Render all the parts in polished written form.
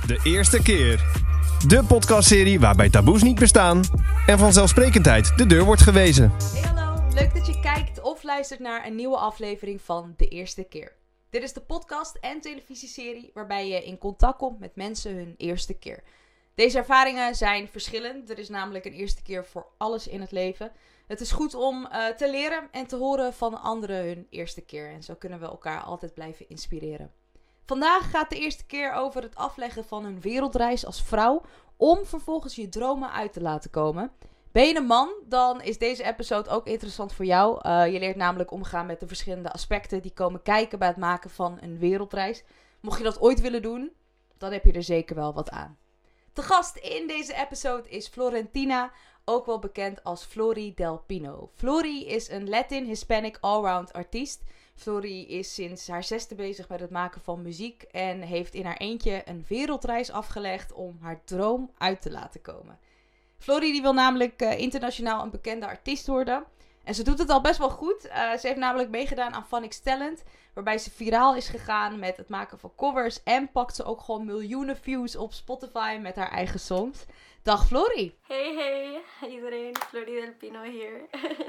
De eerste keer. De podcastserie waarbij taboes niet bestaan en vanzelfsprekendheid de deur wordt gewezen. Hey hallo, leuk dat je kijkt of luistert naar een nieuwe aflevering van De Eerste Keer. Dit is de podcast en televisieserie waarbij je in contact komt met mensen hun eerste keer. Deze ervaringen zijn verschillend. Er is namelijk een eerste keer voor alles in het leven. Het is goed om te leren en te horen van anderen hun eerste keer. En zo kunnen we elkaar altijd blijven inspireren. Vandaag gaat de eerste keer over het afleggen van een wereldreis als vrouw om vervolgens je dromen uit te laten komen. Ben je een man, dan is deze episode ook interessant voor jou. Je leert namelijk omgaan met de verschillende aspecten die komen kijken bij het maken van een wereldreis. Mocht je dat ooit willen doen, dan heb je er zeker wel wat aan. Te gast in deze episode is Florentina, ook wel bekend als Flori Del Pino. Flori is een Latin-Hispanic allround artiest. Flori is sinds haar 6e bezig met het maken van muziek en heeft in haar eentje een wereldreis afgelegd om haar droom uit te laten komen. Flori die wil namelijk internationaal een bekende artiest worden. En ze doet het al best wel goed. Ze heeft namelijk meegedaan aan Fun X Talent, waarbij ze viraal is gegaan met het maken van covers. En pakt ze ook gewoon miljoenen views op Spotify met haar eigen songs. Dag Flori! Hey iedereen, Flori Del Pino hier.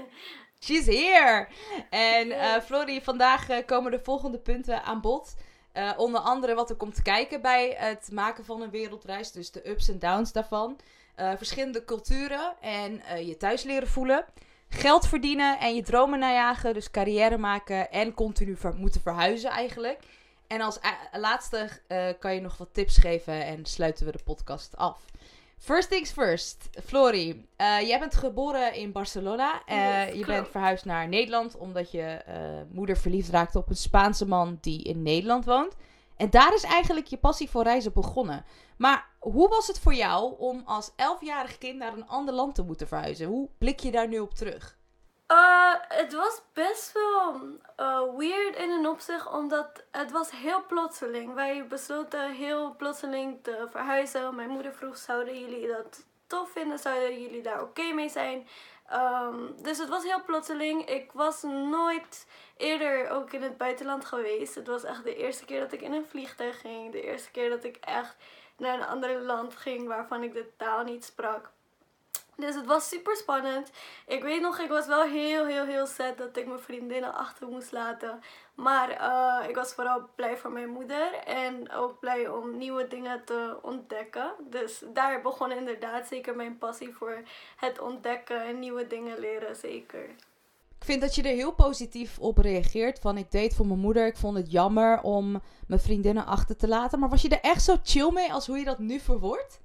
She's here! En Flori, vandaag komen de volgende punten aan bod. Onder andere wat er komt kijken bij het maken van een wereldreis. Dus de ups en downs daarvan. Verschillende culturen en je thuis leren voelen. Geld verdienen en je dromen najagen. Dus carrière maken en continu moeten verhuizen eigenlijk. En als laatste kan je nog wat tips geven en sluiten we de podcast af. First things first. Flori, jij bent geboren in Barcelona. Je bent verhuisd naar Nederland omdat je moeder verliefd raakte op een Spaanse man die in Nederland woont. En daar is eigenlijk je passie voor reizen begonnen. Maar hoe was het voor jou om als 11-jarig kind naar een ander land te moeten verhuizen? Hoe blik je daar nu op terug? Het was best wel weird in een opzicht, omdat het was heel plotseling. Wij besloten heel plotseling te verhuizen. Mijn moeder vroeg, zouden jullie dat tof vinden? Zouden jullie daar oké mee zijn? Dus het was heel plotseling. Ik was nooit eerder ook in het buitenland geweest. Het was echt de eerste keer dat ik in een vliegtuig ging. De eerste keer dat ik echt naar een ander land ging waarvan ik de taal niet sprak. Dus het was super spannend. Ik weet nog, ik was wel heel sad dat ik mijn vriendinnen achter moest laten. Maar ik was vooral blij voor mijn moeder. En ook blij om nieuwe dingen te ontdekken. Dus daar begon inderdaad zeker mijn passie voor het ontdekken en nieuwe dingen leren, zeker. Ik vind dat je er heel positief op reageert. Van ik deed voor mijn moeder. Ik vond het jammer om mijn vriendinnen achter te laten. Maar was je er echt zo chill mee als hoe je dat nu verwoordt?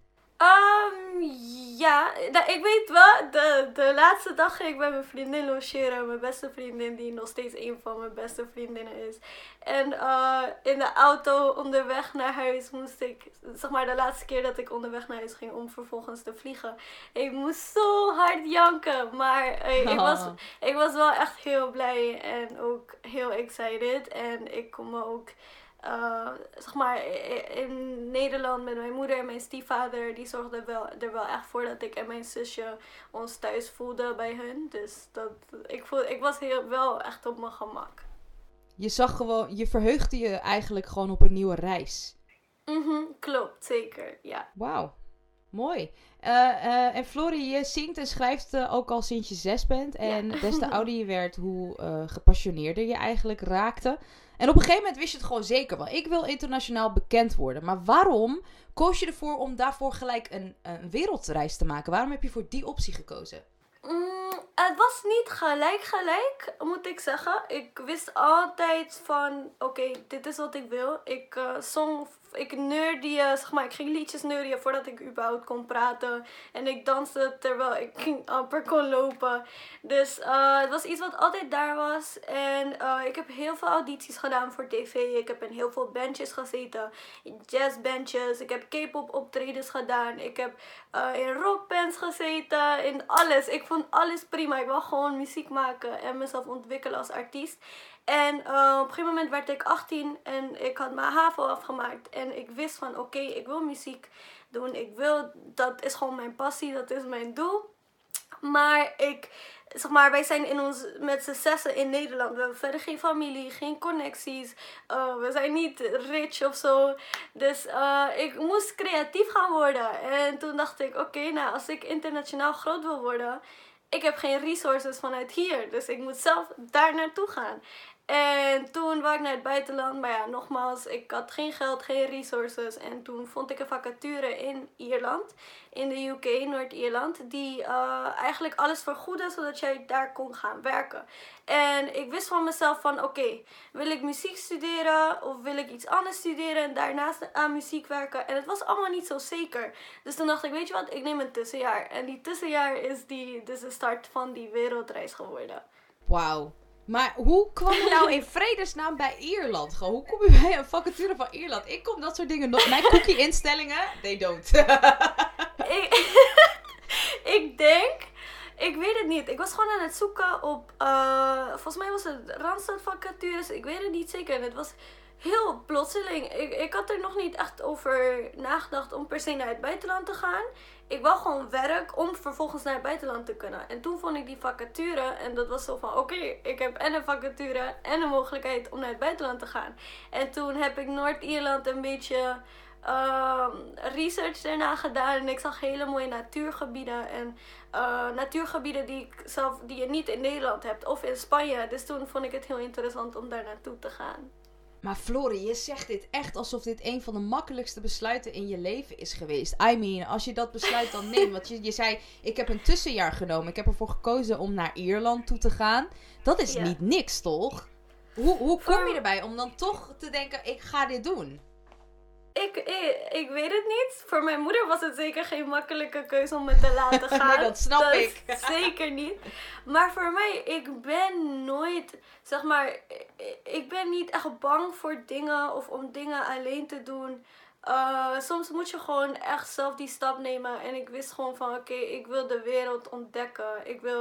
Ja, nou, ik weet wel, de laatste dag ging ik bij mijn vriendin logeren. Mijn beste vriendin, die nog steeds een van mijn beste vriendinnen is. En in de auto onderweg naar huis moest ik, zeg maar de laatste keer dat ik onderweg naar huis ging om vervolgens te vliegen. Ik moest zo hard janken, maar ik was wel echt heel blij en ook heel excited. En ik kon me ook... zeg maar in Nederland met mijn moeder en mijn stiefvader, die zorgden er wel echt voor dat ik en mijn zusje ons thuis voelden bij hun. Dus ik was wel echt op mijn gemak. Je verheugde je eigenlijk gewoon op een nieuwe reis. Klopt, zeker, ja. Wauw, mooi. En Flori, je zingt en schrijft ook al sinds je 6 bent. En des te ouder je werd, hoe gepassioneerder je eigenlijk raakte. En op een gegeven moment wist je het gewoon zeker wel. Ik wil internationaal bekend worden. Maar waarom koos je ervoor om daarvoor gelijk een wereldreis te maken? Waarom heb je voor die optie gekozen? Het was niet gelijk, moet ik zeggen. Ik wist altijd van, oké, dit is wat ik wil. Ik ging liedjes neurien voordat ik überhaupt kon praten. En ik danste terwijl ik amper kon lopen. Dus het was iets wat altijd daar was. En ik heb heel veel audities gedaan voor tv. Ik heb in heel veel bandjes gezeten. Jazzbandjes. Ik heb K-pop optredens gedaan. Ik heb in rockbands gezeten. In alles. Ik vond alles prima. Ik wil gewoon muziek maken en mezelf ontwikkelen als artiest. En op een gegeven moment werd ik 18 en ik had mijn HAVO afgemaakt. En ik wist van oké, ik wil muziek doen. Dat is gewoon mijn passie, dat is mijn doel. Maar wij zijn met z'n zessen in Nederland. We hebben verder geen familie, geen connecties. We zijn niet rich of zo. Dus ik moest creatief gaan worden. En toen dacht ik, oké, nou, als ik internationaal groot wil worden, ik heb geen resources vanuit hier. Dus ik moet zelf daar naartoe gaan. En toen wou ik naar het buitenland. Maar ja, nogmaals, ik had geen geld, geen resources. En toen vond ik een vacature in Ierland. In de UK, Noord-Ierland. Die eigenlijk alles vergoedde, zodat jij daar kon gaan werken. En ik wist van mezelf van, oké, wil ik muziek studeren? Of wil ik iets anders studeren en daarnaast aan muziek werken? En het was allemaal niet zo zeker. Dus toen dacht ik, weet je wat, ik neem een tussenjaar. En die tussenjaar is dus de start van die wereldreis geworden. Wauw. Maar hoe kwam je nou in vredesnaam bij Ierland? Gewoon, hoe kom je bij een vacature van Ierland? Ik kom dat soort dingen nog. Mijn cookie-instellingen, they don't. Ik denk, ik weet het niet. Ik was gewoon aan het zoeken op, volgens mij was het Randstad vacatures. Ik weet het niet zeker. En het was heel plotseling. Ik had er nog niet echt over nagedacht om per se naar het buitenland te gaan. Ik wou gewoon werk om vervolgens naar het buitenland te kunnen. En toen vond ik die vacature en dat was zo van, oké, ik heb en een vacature en een mogelijkheid om naar het buitenland te gaan. En toen heb ik Noord-Ierland een beetje research daarna gedaan. En ik zag hele mooie natuurgebieden. En natuurgebieden die je niet in Nederland hebt of in Spanje. Dus toen vond ik het heel interessant om daar naartoe te gaan. Maar Florie, je zegt dit echt alsof dit een van de makkelijkste besluiten in je leven is geweest. I mean, als je dat besluit dan neemt. Want je zei, ik heb een tussenjaar genomen. Ik heb ervoor gekozen om naar Ierland toe te gaan. Dat is niet niks, toch? Hoe kom je erbij om dan toch te denken, ik ga dit doen? Ik weet het niet. Voor mijn moeder was het zeker geen makkelijke keuze om me te laten gaan. Nee, dat snap ik. Zeker niet. Maar voor mij, ik ben nooit, ik ben niet echt bang voor dingen of om dingen alleen te doen. Soms moet je gewoon echt zelf die stap nemen. En ik wist gewoon van, oké, ik wil de wereld ontdekken.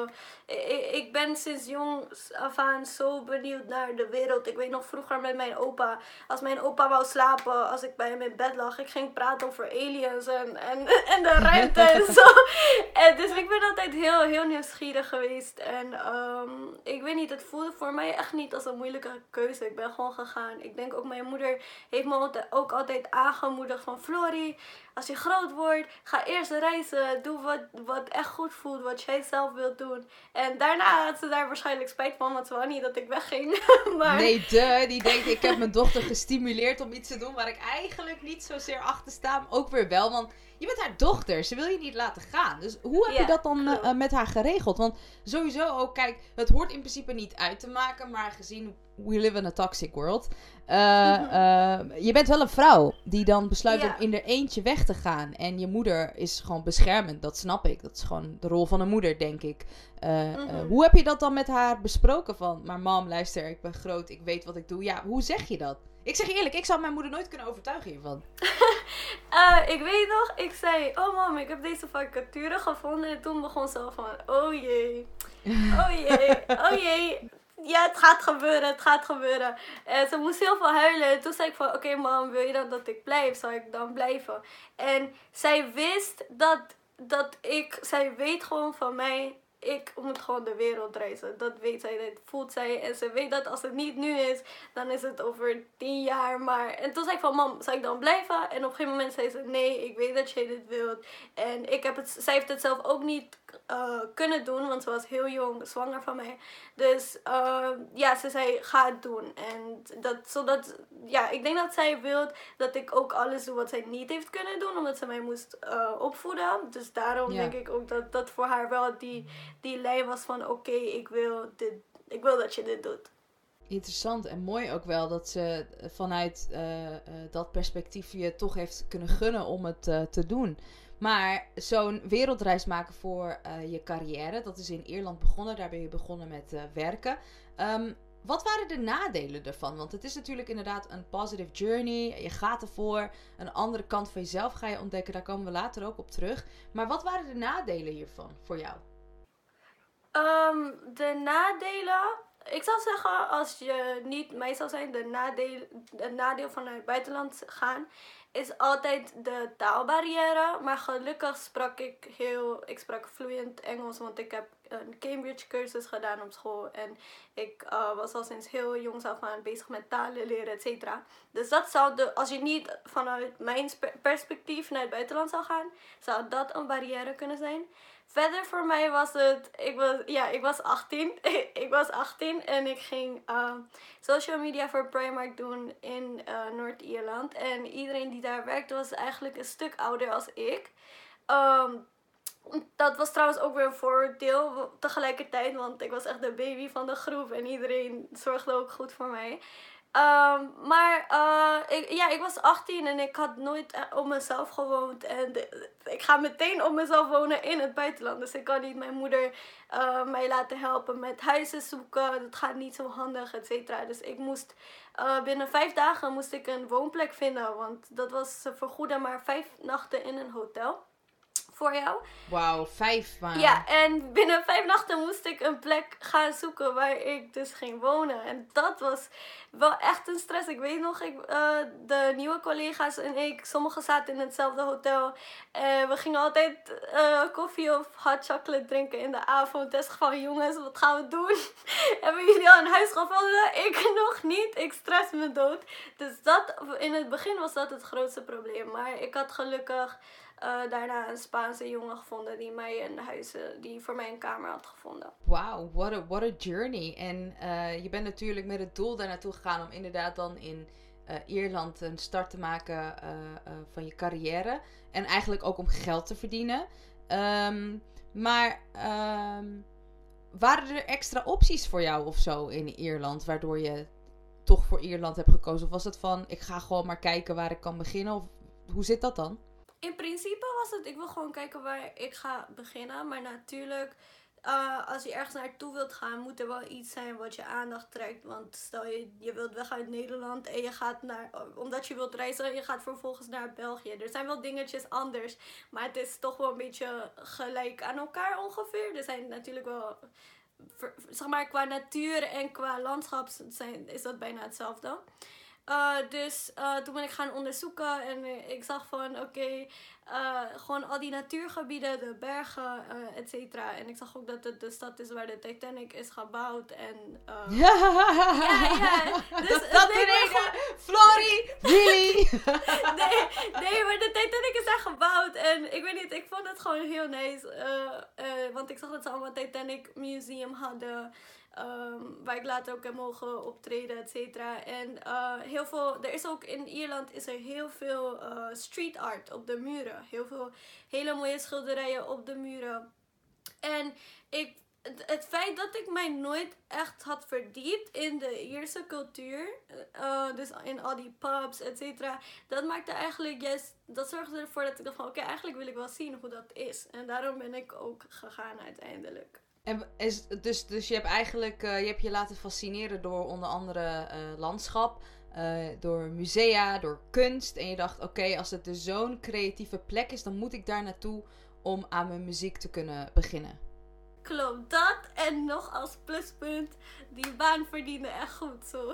Ik ben sinds jongs af aan zo benieuwd naar de wereld. Ik weet nog vroeger met mijn opa. Als mijn opa wou slapen, als ik bij hem in bed lag, ik ging praten over aliens en de ruimte en zo. En dus ik ben altijd heel, heel nieuwsgierig geweest. En ik weet niet, het voelde voor mij echt niet als een moeilijke keuze. Ik ben gewoon gegaan. Ik denk ook mijn moeder heeft me ook altijd aangemoedigd van, Florie, als je groot wordt, ga eerst reizen. Doe wat echt goed voelt, wat jij zelf wilt doen. En daarna had ze daar waarschijnlijk spijt van, want ze wou niet dat ik wegging. Maar... Nee, die denkt, ik heb mijn dochter gestimuleerd om iets te doen waar ik eigenlijk niet zozeer achter sta. Maar ook weer wel, want je bent haar dochter. Ze wil je niet laten gaan. Dus hoe heb je dat dan met haar geregeld? Want sowieso ook, kijk, het hoort in principe niet uit te maken, maar gezien we live in a toxic world. Je bent wel een vrouw die dan besluit om in er eentje weg te gaan. En je moeder is gewoon beschermend, dat snap ik. Dat is gewoon de rol van een moeder, denk ik. Hoe heb je dat dan met haar besproken van, maar mam, luister, ik ben groot, ik weet wat ik doe. Ja, hoe zeg je dat? Ik zeg je eerlijk, ik zou mijn moeder nooit kunnen overtuigen hiervan. Ik weet nog, ik zei, oh mam, ik heb deze vacature gevonden. En toen begon ze al van, oh jee, oh jee, oh jee. Ja, het gaat gebeuren. Ze moest heel veel huilen. En toen zei ik van, oké, mam, wil je dan dat ik blijf? Zal ik dan blijven? En zij wist zij weet gewoon van mij, ik moet gewoon de wereld reizen. Dat weet zij, dat voelt zij. En ze weet dat als het niet nu is, dan is het over 10 jaar. Maar... En toen zei ik van, mam, zal ik dan blijven? En op een gegeven moment zei ze, nee, ik weet dat jij dit wilt. En zij heeft het zelf ook niet kunnen doen, want ze was heel jong, zwanger van mij. Dus ze zei, ga het doen. En ik denk dat zij wil dat ik ook alles doe wat zij niet heeft kunnen doen, omdat ze mij moest opvoeden. Dus daarom denk ik ook dat voor haar wel die lijn was van, oké, ik wil dat je dit doet. Interessant en mooi ook wel dat ze vanuit dat perspectief je toch heeft kunnen gunnen om het te doen. Maar zo'n wereldreis maken voor je carrière, dat is in Ierland begonnen. Daar ben je begonnen met werken. Wat waren de nadelen ervan? Want het is natuurlijk inderdaad een positive journey. Je gaat ervoor. Een andere kant van jezelf ga je ontdekken. Daar komen we later ook op terug. Maar wat waren de nadelen hiervan voor jou? De nadelen... Ik zou zeggen, als je niet mij zou zijn, de nadeel van naar het buitenland gaan, is altijd de taalbarrière. Maar gelukkig sprak ik sprak vloeiend Engels, want ik heb een Cambridge cursus gedaan op school. En ik was al sinds heel jongs af aan bezig met talen leren, et cetera. Dus dat zou, als je niet vanuit mijn perspectief naar het buitenland zou gaan, zou dat een barrière kunnen zijn. Verder voor mij was het, ik was 18. Ik was 18 en ik ging social media voor Primark doen in Noord-Ierland. En iedereen die daar werkte was eigenlijk een stuk ouder als ik. Dat was trouwens ook weer een voordeel tegelijkertijd, want ik was echt de baby van de groep en iedereen zorgde ook goed voor mij. Ik was 18 en ik had nooit op mezelf gewoond. En ik ga meteen op mezelf wonen in het buitenland. Dus ik kan niet mijn moeder mij laten helpen met huizen zoeken. Dat gaat niet zo handig, et cetera. Dus ik moest binnen 5 dagen moest ik een woonplek vinden. Want dat was vergoeden maar 5 nachten in een hotel. Voor jou. Wauw, 5 maanden. Ja, en binnen 5 nachten moest ik een plek gaan zoeken waar ik dus ging wonen. En dat was wel echt een stress. Ik weet nog, de nieuwe collega's en ik, sommigen zaten in hetzelfde hotel. En we gingen altijd koffie of hot chocolate drinken in de avond. Dus van, jongens, wat gaan we doen? Hebben jullie al een huis gevonden? Ik nog niet. Ik stress me dood. Dus in het begin was dat het grootste probleem. Maar ik had gelukkig daarna een Spaanse jongen gevonden die voor mij een kamer had gevonden. Wauw, what a journey. En je bent natuurlijk met het doel daar naartoe gegaan om inderdaad dan in Ierland een start te maken van je carrière. En eigenlijk ook om geld te verdienen. Waren er extra opties voor jou of zo in Ierland, waardoor je toch voor Ierland hebt gekozen? Of was het van, ik ga gewoon maar kijken waar ik kan beginnen? Of hoe zit dat dan? In principe was het, ik wil gewoon kijken waar ik ga beginnen. Maar natuurlijk, als je ergens naartoe wilt gaan, moet er wel iets zijn wat je aandacht trekt. Want stel je wilt weg uit Nederland en je gaat omdat je wilt reizen, je gaat vervolgens naar België. Er zijn wel dingetjes anders, maar het is toch wel een beetje gelijk aan elkaar ongeveer. Er zijn natuurlijk wel, zeg maar, qua natuur en qua landschap is dat bijna hetzelfde. Dus toen ben ik gaan onderzoeken en ik zag van gewoon al die natuurgebieden, de bergen, et cetera. En ik zag ook dat het de stad is waar de Titanic is gebouwd. En, Ja. Dus, dat Flory, really? nee, maar de Titanic is daar gebouwd. En ik weet niet, ik vond het gewoon heel nice. Want ik zag dat ze allemaal Titanic Museum hadden. Waar ik later ook heb mogen optreden, et cetera. En er is ook in Ierland heel veel street art op de muren. Heel veel hele mooie schilderijen op de muren. En het feit dat ik mij nooit echt had verdiept in de Ierse cultuur, dus in al die pubs, et cetera, dat maakte eigenlijk dat zorgde ervoor dat ik dacht van eigenlijk wil ik wel zien hoe dat is. En daarom ben ik ook gegaan uiteindelijk. En dus je hebt eigenlijk je hebt je laten fascineren door onder andere landschap, door musea, door kunst. En je dacht, als het dus zo'n creatieve plek is, dan moet ik daar naartoe om aan mijn muziek te kunnen beginnen. Klopt, dat en nog als pluspunt, die baan verdiende echt goed zo.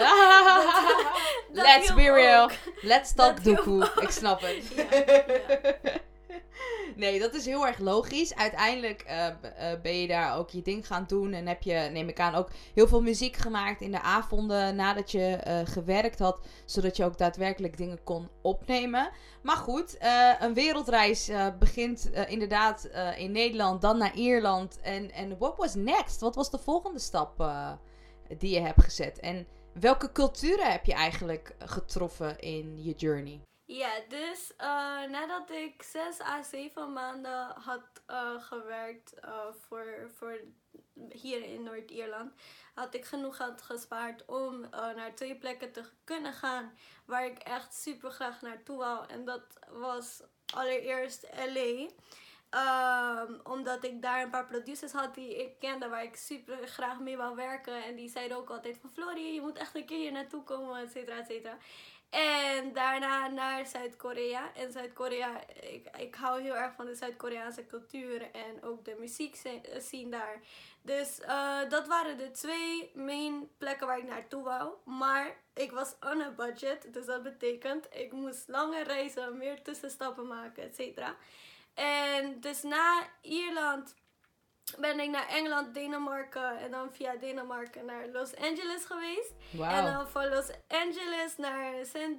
Let's be real. Let's talk doekoe. Ik snap het. Ja. Nee, dat is heel erg logisch. Uiteindelijk ben je daar ook je ding gaan doen. En heb je, neem ik aan, ook heel veel muziek gemaakt in de avonden nadat je gewerkt had. Zodat je ook daadwerkelijk dingen kon opnemen. Maar goed, een wereldreis begint inderdaad in Nederland, dan naar Ierland. En what was next? Wat was de volgende stap die je hebt gezet? En welke culturen heb je eigenlijk getroffen in je journey? Ja, dus nadat ik 6 à 7 maanden had gewerkt voor hier in Noord-Ierland, had ik genoeg geld gespaard om naar 2 plekken te kunnen gaan waar ik echt super graag naartoe wou. En dat was allereerst LA. Omdat ik daar een paar producers had die ik kende, waar ik super graag mee wou werken. En die zeiden ook altijd van, Flory, je moet echt een keer hier naartoe komen, et cetera, et cetera. En daarna naar Zuid-Korea. En Zuid-Korea, ik hou heel erg van de Zuid-Koreaanse cultuur en ook de muziek scene daar. Dus dat waren de 2 main plekken waar ik naartoe wou. Maar ik was on a budget, dus dat betekent ik moest langer reizen, meer tussenstappen maken, et cetera. En dus na Ierland ben ik naar Engeland, Denemarken en dan via Denemarken naar Los Angeles geweest. Wauw. En dan van Los Angeles naar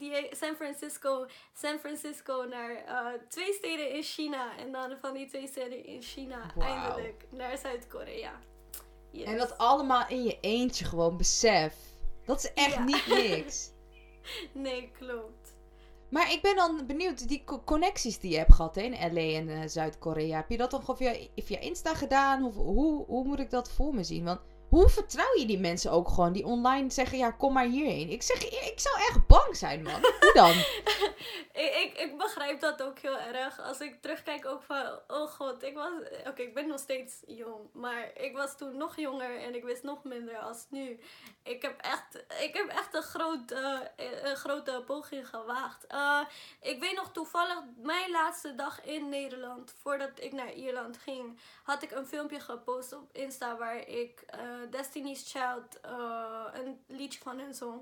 San Francisco naar 2 steden in China. En dan van die 2 steden in China eindelijk naar Zuid-Korea. Yes. En dat allemaal in je eentje gewoon, besef. Dat is echt niet niks. Nee, klopt. Maar ik ben dan benieuwd, die connecties die je hebt gehad in LA en Zuid-Korea. Heb je dat dan gewoon via Insta gedaan? Of hoe moet ik dat voor me zien? Want hoe vertrouw je die mensen ook gewoon die online zeggen, ja, kom maar hierheen. Ik zeg, ik zou echt bang zijn, man. Hoe dan? Ik begrijp dat ook heel erg. Als ik terugkijk ook van, oh god, ik ben nog steeds jong. Maar ik was toen nog jonger en ik wist nog minder als nu. Ik heb echt een grote poging gewaagd. Ik weet nog toevallig, mijn laatste dag in Nederland, voordat ik naar Ierland ging, had ik een filmpje gepost op Insta waar ik Destiny's Child een liedje van hen zong.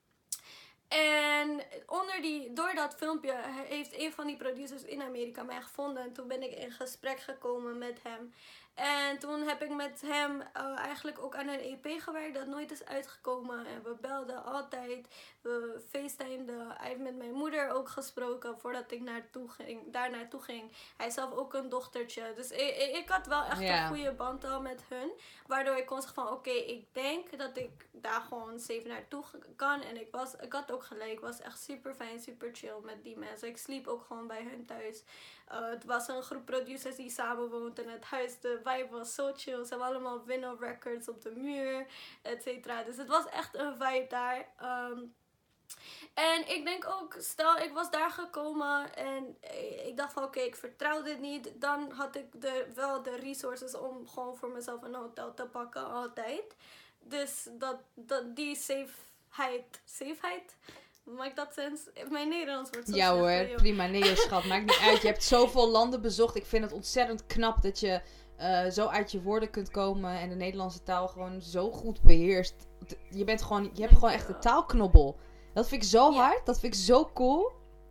En door dat filmpje heeft een van die producers in Amerika mij gevonden. En toen ben ik in gesprek gekomen met hem. En toen heb ik met hem eigenlijk ook aan een EP gewerkt dat nooit is uitgekomen. En we belden altijd. We facetimeden. Hij heeft met mijn moeder ook gesproken voordat ik daar naartoe ging. Hij zelf ook een dochtertje. Dus ik had wel echt een goede band al met hun. Waardoor ik kon zeggen van oké, ik denk dat ik daar gewoon safe naartoe kan. En ik had ook gelijk. Ik was echt super fijn, super chill met die mensen. Ik sliep ook gewoon bij hun thuis. Het was een groep producers die samenwoonden en het huis, de vibe was zo chill. Ze hebben allemaal vinyl records op de muur, et cetera. Dus het was echt een vibe daar. En ik denk ook, stel ik was daar gekomen en ik dacht van oké, ik vertrouw dit niet. Dan had ik wel de resources om gewoon voor mezelf een hotel te pakken, altijd. Dus die safeheid, maakt dat sens? Mijn Nederlands wordt zo ja slecht. Hoor, prima. Nee joh, schat, maakt niet uit. Je hebt zoveel landen bezocht. Ik vind het ontzettend knap dat je zo uit je woorden kunt komen en de Nederlandse taal gewoon zo goed beheerst. Je hebt gewoon echt de taalknobbel. Dat vind ik zo hard. Dat vind ik zo cool.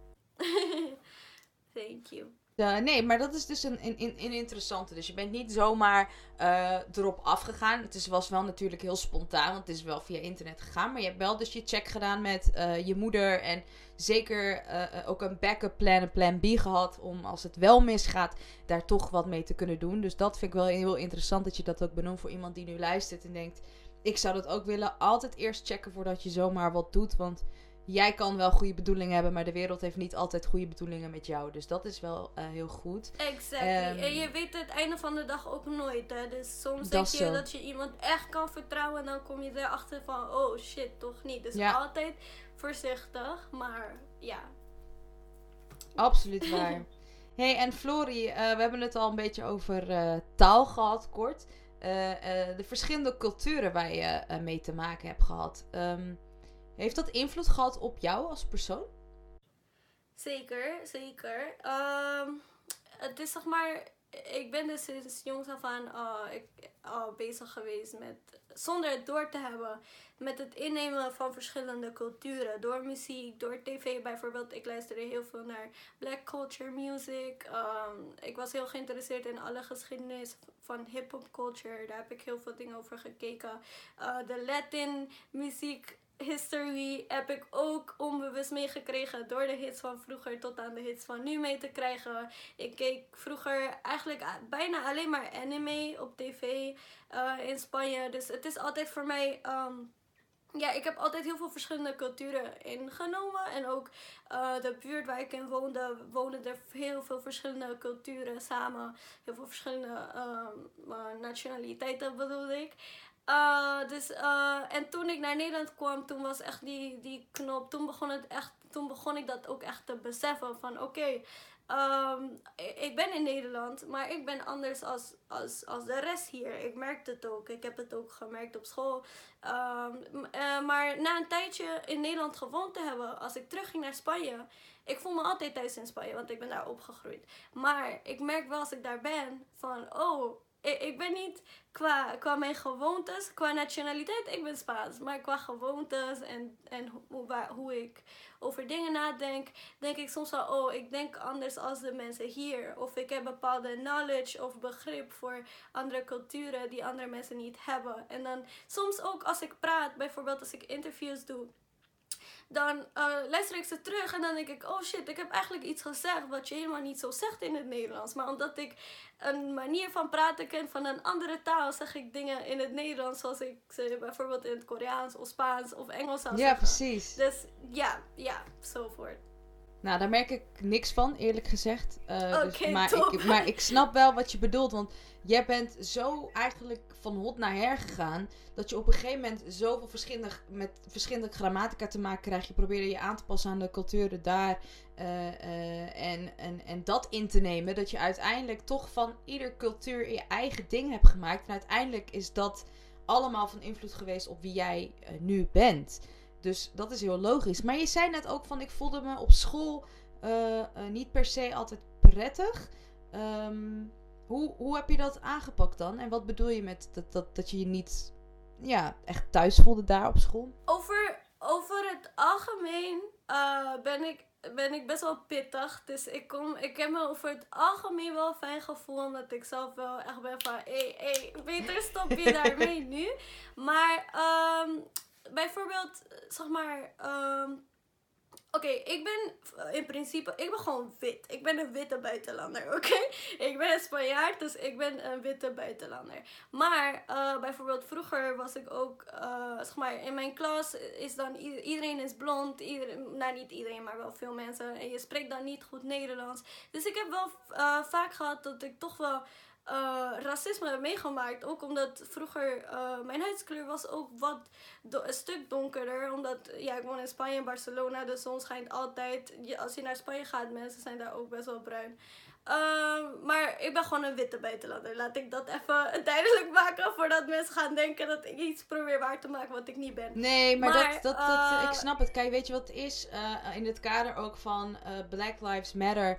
Thank you. Nee, maar dat is dus een interessante. Dus je bent niet zomaar erop afgegaan. Het was wel natuurlijk heel spontaan, want het is wel via internet gegaan. Maar je hebt wel dus je check gedaan met je moeder. En zeker ook een backup plan, een plan B gehad. Om als het wel misgaat, daar toch wat mee te kunnen doen. Dus dat vind ik wel heel interessant dat je dat ook benoemt voor iemand die nu luistert en denkt, ik zou dat ook willen. Altijd eerst checken voordat je zomaar wat doet, want jij kan wel goede bedoelingen hebben, maar de wereld heeft niet altijd goede bedoelingen met jou. Dus dat is wel heel goed. Exactly. En je weet het einde van de dag ook nooit. Hè? Dus soms denk je dat je iemand echt kan vertrouwen en dan kom je erachter van, oh shit, toch niet. Dus altijd voorzichtig, maar ja. Absoluut waar. Hey, en Florie, we hebben het al een beetje over taal gehad, kort. De verschillende culturen waar je mee te maken hebt gehad. Heeft dat invloed gehad op jou als persoon? Zeker. Het is zeg maar, ik ben dus sinds jongs af aan bezig geweest met, zonder het door te hebben, met het innemen van verschillende culturen. Door muziek, door tv bijvoorbeeld. Ik luisterde heel veel naar black culture music. Ik was heel geïnteresseerd in alle geschiedenis van hip-hop culture. Daar heb ik heel veel dingen over gekeken. De Latin muziek history heb ik ook onbewust meegekregen door de hits van vroeger tot aan de hits van nu mee te krijgen. Ik keek vroeger eigenlijk bijna alleen maar anime op tv in Spanje. Dus het is altijd voor mij, ik heb altijd heel veel verschillende culturen ingenomen. En ook de buurt waar ik in woonde, woonden er heel veel verschillende culturen samen. Heel veel verschillende nationaliteiten bedoel ik. En toen ik naar Nederland kwam, toen was echt die knop. Toen begon het echt toen begon ik dat ook echt te beseffen van oké, ik ben in Nederland, maar ik ben anders als de rest hier. Ik merkte het ook. Ik heb het ook gemerkt op school. Maar na een tijdje in Nederland gewoond te hebben, als ik terugging naar Spanje, ik voel me altijd thuis in Spanje, want ik ben daar opgegroeid. Maar ik merk wel als ik daar ben van, ik ben niet qua mijn gewoontes, qua nationaliteit, ik ben Spaans. Maar qua gewoontes en hoe ik over dingen nadenk, denk ik soms wel, ik denk anders als de mensen hier. Of ik heb bepaalde knowledge of begrip voor andere culturen die andere mensen niet hebben. En dan soms ook als ik praat, bijvoorbeeld als ik interviews doe, dan luister ik ze terug en dan denk ik, oh shit, ik heb eigenlijk iets gezegd wat je helemaal niet zo zegt in het Nederlands. Maar omdat ik een manier van praten ken van een andere taal, zeg ik dingen in het Nederlands zoals ik ze bijvoorbeeld in het Koreaans of Spaans of Engels zou zeggen. Ja, precies. Dus ja, zo voort. Nou, daar merk ik niks van, eerlijk gezegd. Maar ik snap wel wat je bedoelt. Want jij bent zo eigenlijk van hot naar her gegaan, dat je op een gegeven moment zoveel met verschillende grammatica te maken krijgt. Je probeerde je aan te passen aan de culturen daar. En dat in te nemen. Dat je uiteindelijk toch van ieder cultuur je eigen ding hebt gemaakt. En uiteindelijk is dat allemaal van invloed geweest op wie jij nu bent. Dus dat is heel logisch. Maar je zei net ook van, ik voelde me op school niet per se altijd prettig. Hoe heb je dat aangepakt dan? En wat bedoel je met dat je je niet echt thuis voelde daar op school? Over het algemeen ben ik best wel pittig. Dus ik heb me over het algemeen wel een fijn gevoel. Omdat ik zelf wel echt ben van, hey, beter stop je daarmee nu. Maar bijvoorbeeld, zeg maar, ik ben in principe, ik ben gewoon wit. Ik ben een witte buitenlander, oké? Ik ben een Spanjaard, dus ik ben een witte buitenlander. Maar bijvoorbeeld vroeger was ik ook, zeg maar, in mijn klas is dan iedereen is blond. Niet iedereen, maar wel veel mensen. En je spreekt dan niet goed Nederlands. Dus ik heb wel vaak gehad dat ik toch wel racisme heb meegemaakt. Ook omdat vroeger mijn huidskleur was ook een stuk donkerder. Omdat ik woon in Spanje, in Barcelona. De zon schijnt altijd. Als je naar Spanje gaat, mensen zijn daar ook best wel bruin. Maar ik ben gewoon een witte buitenlander. Laat ik dat even duidelijk maken. Voordat mensen gaan denken dat ik iets probeer waar te maken wat ik niet ben. Nee, maar ik snap het. Kijk, weet je wat het is? In het kader ook van Black Lives Matter.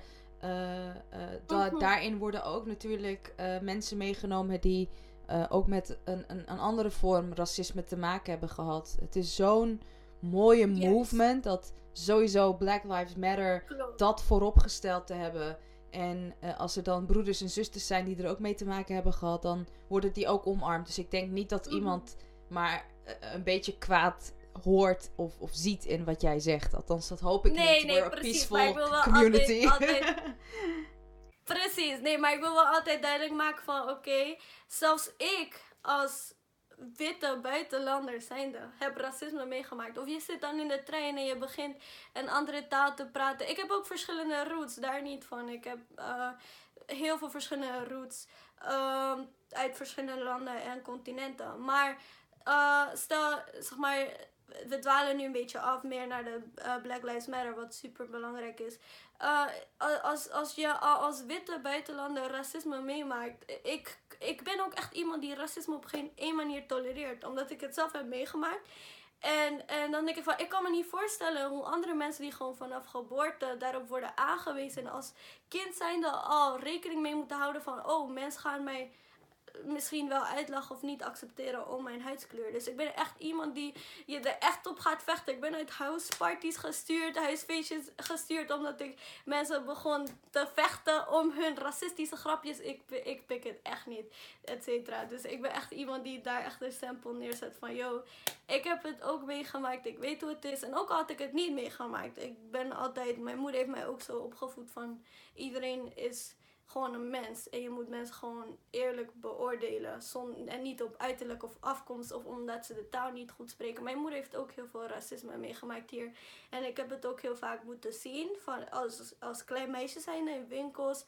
Daarin worden ook natuurlijk mensen meegenomen die ook met een andere vorm racisme te maken hebben gehad. Het is zo'n mooie movement dat sowieso Black Lives Matter dat vooropgesteld te hebben. En als er dan broeders en zusters zijn die er ook mee te maken hebben gehad, dan worden die ook omarmd. Dus ik denk niet dat iemand maar een beetje kwaad hoort of ziet in wat jij zegt. Althans, dat hoop ik niet. Nee, We're precies. a peaceful Maar ik wil wel community. altijd precies. Nee, maar ik wil wel altijd duidelijk maken van oké, zelfs ik als witte buitenlander zijnde heb racisme meegemaakt. Of je zit dan in de trein en je begint een andere taal te praten. Ik heb ook verschillende roots, daar niet van. Ik heb heel veel verschillende roots uit verschillende landen en continenten. Maar stel, zeg maar, we dwalen nu een beetje af meer naar de Black Lives Matter, wat super belangrijk is. Als je als witte buitenlander racisme meemaakt, ik ben ook echt iemand die racisme op geen één manier tolereert, omdat ik het zelf heb meegemaakt. En dan denk ik van, ik kan me niet voorstellen hoe andere mensen die gewoon vanaf geboorte daarop worden aangewezen, als kind zijnde al rekening mee moeten houden van, mensen gaan mij misschien wel uitlachen of niet accepteren om mijn huidskleur. Dus ik ben echt iemand die je er echt op gaat vechten. Ik ben uit houseparties gestuurd, huisfeestjes gestuurd, omdat ik mensen begon te vechten om hun racistische grapjes. Ik pik het echt niet, et cetera. Dus ik ben echt iemand die daar echt een stempel neerzet van, ik heb het ook meegemaakt, ik weet hoe het is. En ook al had ik het niet meegemaakt. Mijn moeder heeft mij ook zo opgevoed van, iedereen is gewoon een mens. En je moet mensen gewoon eerlijk beoordelen. En niet op uiterlijk of afkomst of omdat ze de taal niet goed spreken. Mijn moeder heeft ook heel veel racisme meegemaakt hier. En ik heb het ook heel vaak moeten zien. Van als klein meisje zijn in winkels.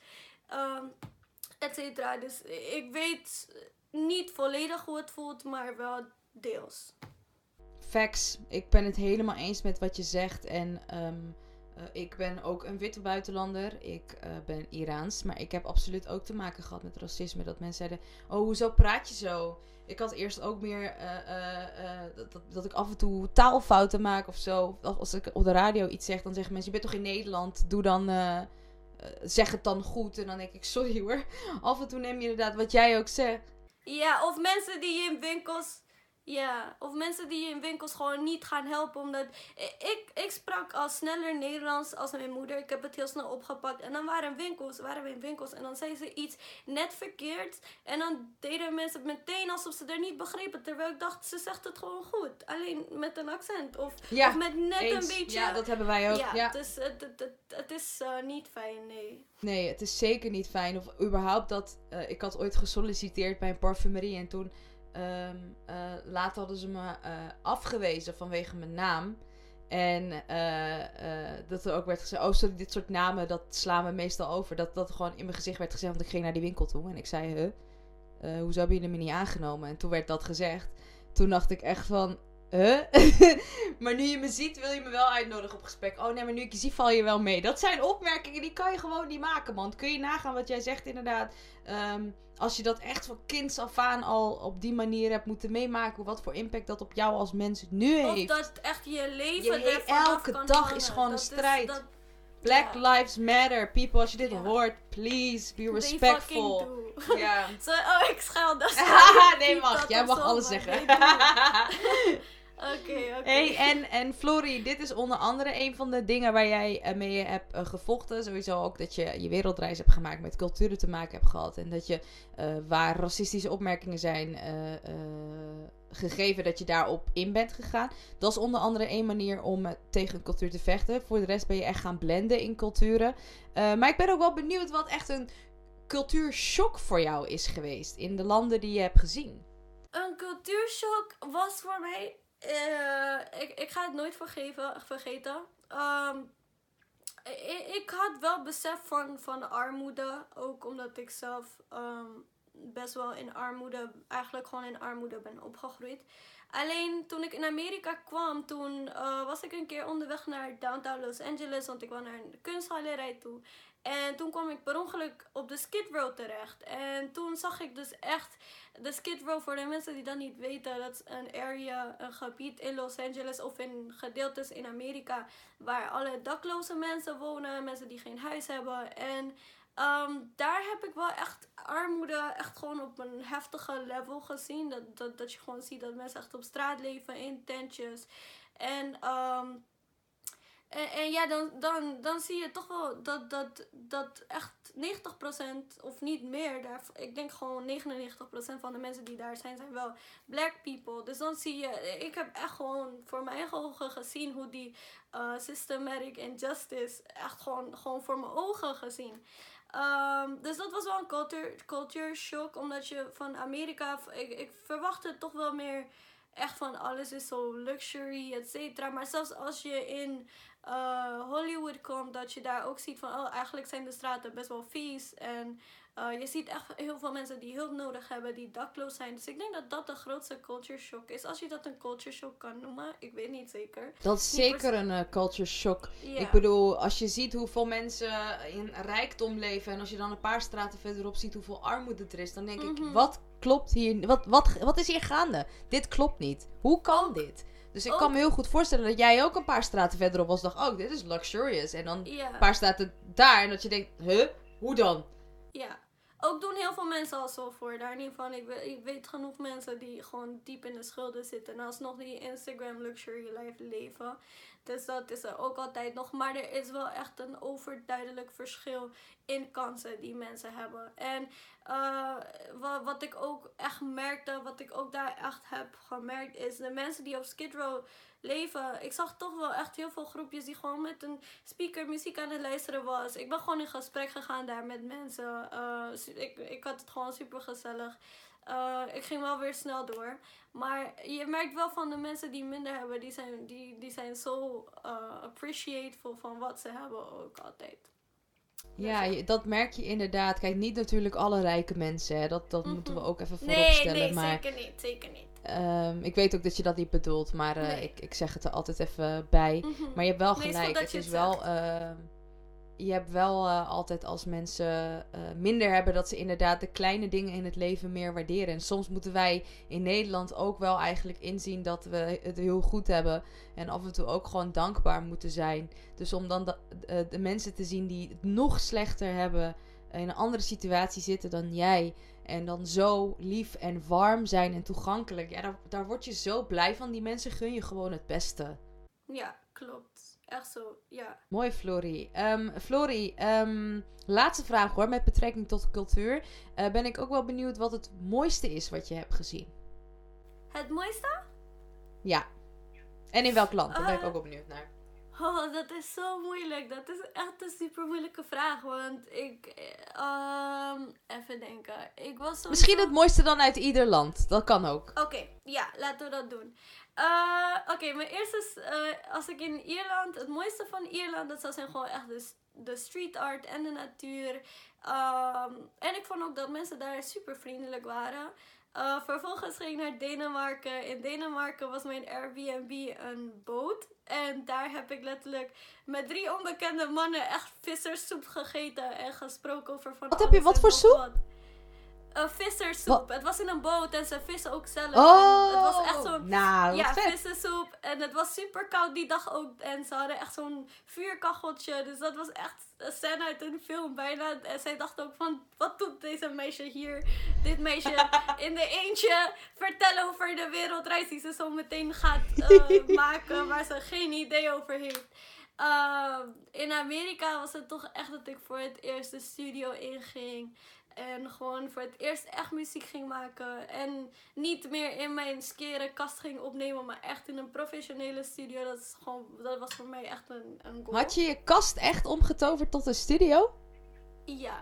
Et cetera. Dus ik weet niet volledig hoe het voelt, maar wel deels. facts. Ik ben het helemaal eens met wat je zegt. En ik ben ook een witte buitenlander. Ik ben Iraans. Maar ik heb absoluut ook te maken gehad met racisme. Dat mensen zeiden, oh, hoezo praat je zo? Ik had eerst ook meer dat ik af en toe taalfouten maak of zo. Als ik op de radio iets zeg, dan zeggen mensen, je bent toch in Nederland? Doe dan... zeg het dan goed. En dan denk ik, sorry hoor. Af en toe neem je inderdaad wat jij ook zegt. Ja, of mensen die je in winkels... Ja, of mensen die je in winkels gewoon niet gaan helpen. Omdat ik sprak al sneller Nederlands als mijn moeder. Ik heb het heel snel opgepakt. En dan waren we in winkels. En dan zei ze iets net verkeerd. En dan deden mensen meteen alsof ze er niet begrepen. Terwijl ik dacht, ze zegt het gewoon goed. Alleen met een accent. Of met net eens. Een beetje... Ja, dat hebben wij ook. Ja. Dus het is niet fijn, nee. Nee, het is zeker niet fijn. Of überhaupt dat... ik had ooit gesolliciteerd bij een parfumerie. En toen... later hadden ze me afgewezen vanwege mijn naam. En dat er ook werd gezegd... Oh, sorry, dit soort namen, dat slaan we meestal over. Dat gewoon in mijn gezicht werd gezegd... Want ik ging naar die winkel toe. En ik zei, hoezo hebben jullie me niet aangenomen? En toen werd dat gezegd. Toen dacht ik echt van... Maar nu je me ziet, wil je me wel uitnodigen op gesprek. Oh nee, maar nu ik je zie, val je wel mee. Dat zijn opmerkingen, die kan je gewoon niet maken, man. Kun je nagaan wat jij zegt, inderdaad. Als je dat echt van kinds af aan al op die manier hebt moeten meemaken, wat voor impact dat op jou als mens nu heeft. Of dat echt je leven elke dag is gewoon een strijd. Black Lives Matter. People, als je dit hoort, please be respectful. Ja. Ik schuil dat. Nee, mag. Jij mag alles zeggen. Oké. Hey, en Florie, dit is onder andere een van de dingen waar jij mee hebt gevochten. Sowieso ook dat je je wereldreis hebt gemaakt, met culturen te maken hebt gehad. En dat je, waar racistische opmerkingen zijn gegeven, dat je daarop in bent gegaan. Dat is onder andere één manier om tegen een cultuur te vechten. Voor de rest ben je echt gaan blenden in culturen. Maar ik ben ook wel benieuwd wat echt een cultuurshock voor jou is geweest in de landen die je hebt gezien. Een cultuurshock was voor mij... ik ga het nooit vergeten. Ik had wel besef van armoede. Ook omdat ik zelf best wel eigenlijk gewoon in armoede ben opgegroeid. Alleen toen ik in Amerika kwam, toen was ik een keer onderweg naar downtown Los Angeles. Want ik wou naar een kunstgalerij toe. En toen kwam ik per ongeluk op de Skid Row terecht. En toen zag ik dus echt de Skid Row, voor de mensen die dat niet weten. Dat is een gebied in Los Angeles of in gedeeltes in Amerika waar alle dakloze mensen wonen. Mensen die geen huis hebben. En daar heb ik wel echt armoede echt gewoon op een heftige level gezien. Dat je gewoon ziet dat mensen echt op straat leven in tentjes. En ja, dan zie je toch wel dat echt 90% of niet meer, ik denk gewoon 99% van de mensen die daar zijn wel black people. Dus dan zie je, ik heb echt gewoon voor mijn eigen ogen gezien hoe die systematic injustice echt gewoon voor mijn ogen gezien. Dus dat was wel een culture shock, omdat je van Amerika, ik verwachtte toch wel meer echt van alles is zo luxury, et cetera. Maar zelfs als je in Hollywood komt, dat je daar ook ziet van, oh, eigenlijk zijn de straten best wel vies. En je ziet echt heel veel mensen die hulp nodig hebben, die dakloos zijn. Dus ik denk dat dat de grootste culture shock is. Als je dat een culture shock kan noemen, ik weet niet zeker. Dat is zeker een culture shock. Ja. Ik bedoel, als je ziet hoeveel mensen in rijkdom leven en als je dan een paar straten verderop ziet hoeveel armoede er is, dan denk ik, wat klopt hier? Wat is hier gaande? Dit klopt niet. Hoe kan dit? Dus ik kan me heel goed voorstellen dat jij ook een paar straten verderop was en dacht, oh, dit is luxurious. En dan een paar straten daar en dat je denkt, hoe dan? Ja. Ook doen heel veel mensen al zo voor. Daar niet van. Ik weet genoeg mensen die gewoon diep in de schulden zitten. En alsnog die Instagram luxury life leven. Dus dat is er ook altijd nog. Maar er is wel echt een overduidelijk verschil in kansen die mensen hebben. En wat ik ook echt merkte, wat ik ook daar echt heb gemerkt, is de mensen die op Skid Row leven. Ik zag toch wel echt heel veel groepjes die gewoon met een speaker muziek aan het luisteren was. Ik ben gewoon in gesprek gegaan daar met mensen. Ik had het gewoon super gezellig. Ik ging wel weer snel door. Maar je merkt wel van de mensen die minder hebben, die zijn zo appreciative van wat ze hebben ook altijd. Ja, dat merk je inderdaad. Kijk, niet natuurlijk alle rijke mensen. Hè. Dat moeten we ook even voorop Nee, stellen. Maar, zeker niet. ik weet ook dat je dat niet bedoelt. Maar Nee. ik zeg het er altijd even bij. Maar je hebt wel Nee, is gelijk. goed dat Het je is het wel... zegt. je hebt wel altijd als mensen minder hebben... dat ze inderdaad de kleine dingen in het leven meer waarderen. En soms moeten wij in Nederland ook wel eigenlijk inzien... dat we het heel goed hebben. En af en toe ook gewoon dankbaar moeten zijn. Dus om dan de mensen te zien die het nog slechter hebben... in een andere situatie zitten dan jij... en dan zo lief en warm zijn en toegankelijk... ja, daar word je zo blij van. Die mensen gun je gewoon het beste. Ja, klopt. Echt zo, ja. Mooi, Florie. Florie, laatste vraag hoor, met betrekking tot cultuur. Ben ik ook wel benieuwd wat het mooiste is wat je hebt gezien. Het mooiste? Ja. En in welk land? Daar ben ik ook wel benieuwd naar. Oh, dat is zo moeilijk. Dat is echt een super moeilijke vraag. Want even denken. Ik was sowieso... Misschien het mooiste dan uit ieder land. Dat kan ook. Oké, ja, laten we dat doen. Oké, mijn eerste, als ik in Ierland, het mooiste van Ierland, dat zou zijn gewoon echt de street art en de natuur. En ik vond ook dat mensen daar super vriendelijk waren. Vervolgens ging ik naar Denemarken. In Denemarken was mijn Airbnb een boot. En daar heb ik letterlijk met 3 onbekende mannen echt visserssoep gegeten en gesproken over van Wat heb je, alles wat en voor nog soep? wat. Visserssoep. Het was in een boot en ze vissen ook zelf. Oh, En het was echt zo'n... nou, Ja, wat vet. vissensoep. En het was super koud die dag ook. En ze hadden echt zo'n vuurkacheltje. Dus dat was echt een scène uit een film bijna. En zij dachten ook van, wat doet deze meisje hier? Dit meisje in de eentje vertellen over de wereldreis die ze zo meteen gaat maken. Waar ze geen idee over heeft. In Amerika was het toch echt dat ik voor het eerst de studio inging. En gewoon voor het eerst echt muziek ging maken. En niet meer in mijn skere kast ging opnemen. Maar echt in een professionele studio. Dat was voor mij echt een goal. Had je je kast echt omgetoverd tot een studio? Ja.